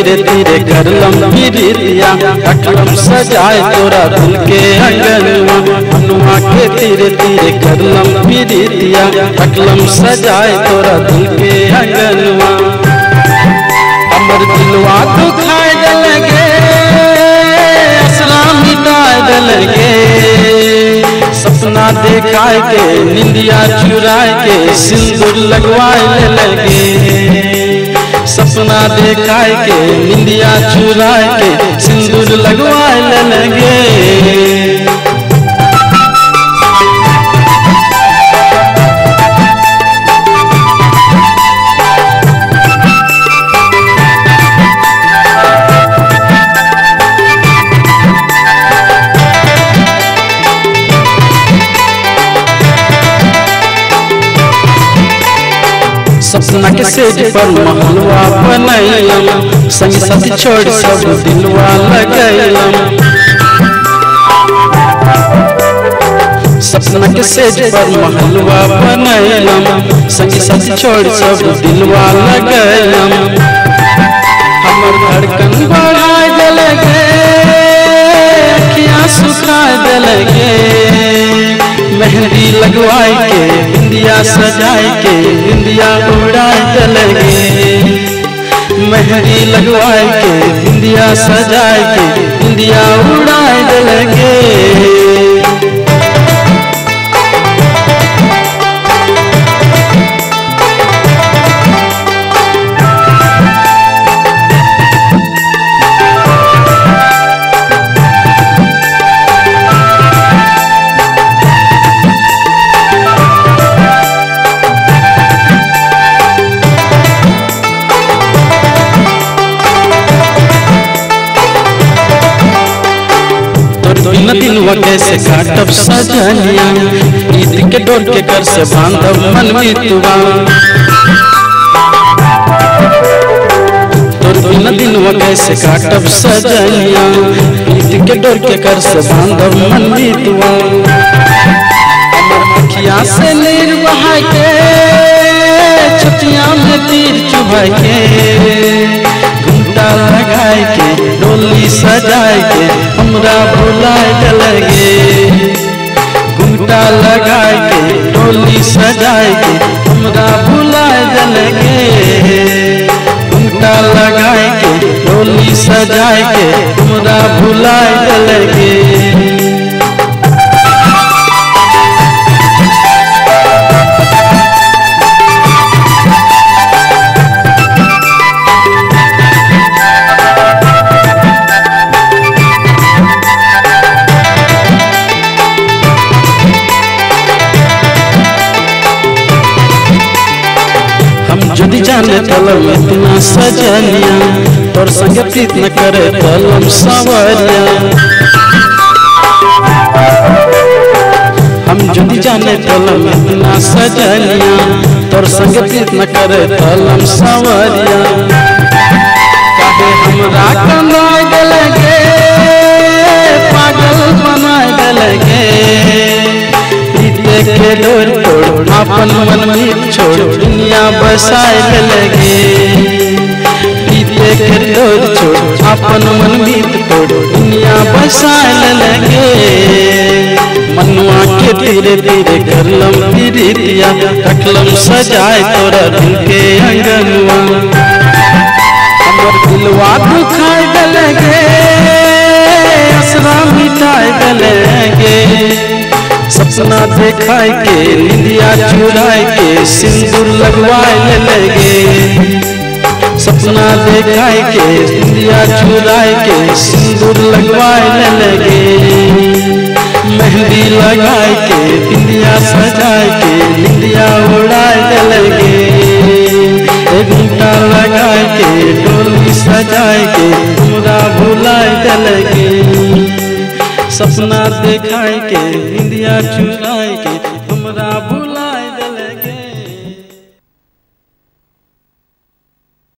धीरे धीरे करलम प्रीतिया रखलम सजाए तोरा दिल के अंगनवा मनुआ के धीरे धीरे करलम प्रीतिया रखलम सजाए तोरा दिल के अंगनवा हमर दिलवा दुखाए लगे असरा मिटाए लगे सपना देखाए के निंदिया चुराए के सिंदूर लगवाए लगे सपना देखाए के निंदिया चुराए के सिंदूर लगवाए लगे सपना के सेज पर महलवा बनैलम संग साथी छोड़ सब दिलवा लगैलम सपना के सेज पर महलवा बनैलम संग साथी छोड़ सब दिलवा लगैलम हमर धड़कन बढ़ाए देलगे अखियां सुखाए देलगे मेहंदी लगवाए के बिंदिया सजाए के बिंदिया उड़ाए लगे मेहंदी लगवाए के बिंदिया सजाए के बिंदिया उड़ाए लगे दिन व कैसे काटब सजनिया प्रीत के डोर के कर से बांधब मन मितवा तोर बिन दिन व कैसे काटब सजनिया प्रीत के डोर के कर से बांधब मन मितवा हमर अखियां से नीर बहा के छतिया में तीर चुभा के घुंटा लगाए के डोली सजाए के हमरा भुलाए लगे घुंटा लगाए के डोली सजाए के हमरा भुलाए लगे घुंटा लगाए के डोली सजाए के हमरा भुलाए लगे यदि जाने तलम इतना सजनिया तोर संग प्रीत न करे तलम सवरिया हम यदि जाने तलम इतना सजनिया तोर संग प्रीत न करे तलम सवरिया काहे हमरा कनाए लगे पागल बनाए लगे के डोर तोड़ अपन मन में छोड़ दुनिया बसाए लगे पीते के डोर छोड़ अपन मन में तोड़ दुनिया बसाए लगे मनुआ के धीरे धीरे करलम प्रीतिया रखलम सजाए तोरा दिल के अंगनवा हमर दिलवा दुखाए लगे असरा मिटाए लगे सपना देखाए के निंदिया चुराए के सिंदूर लगवाए लगे सपना देखाए के निंदिया चुराए के सिंदूर लगवाए लगे मेहंदी लगाए के बिंदिया सजाए के निंदिया उड़ाए लगे घुंटा लगाए के डोली सजाए के हमरा भुलाए लगे सपना देखाए के निंदिया चुराए के हमरा